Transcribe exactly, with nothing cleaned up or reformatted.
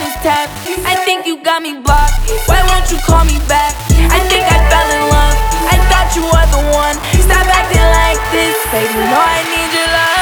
was tapped. I think you got me blocked. Why won't you call me back? I think I fell in love. I thought you were the one. Stop acting like this, baby. No, I need your love.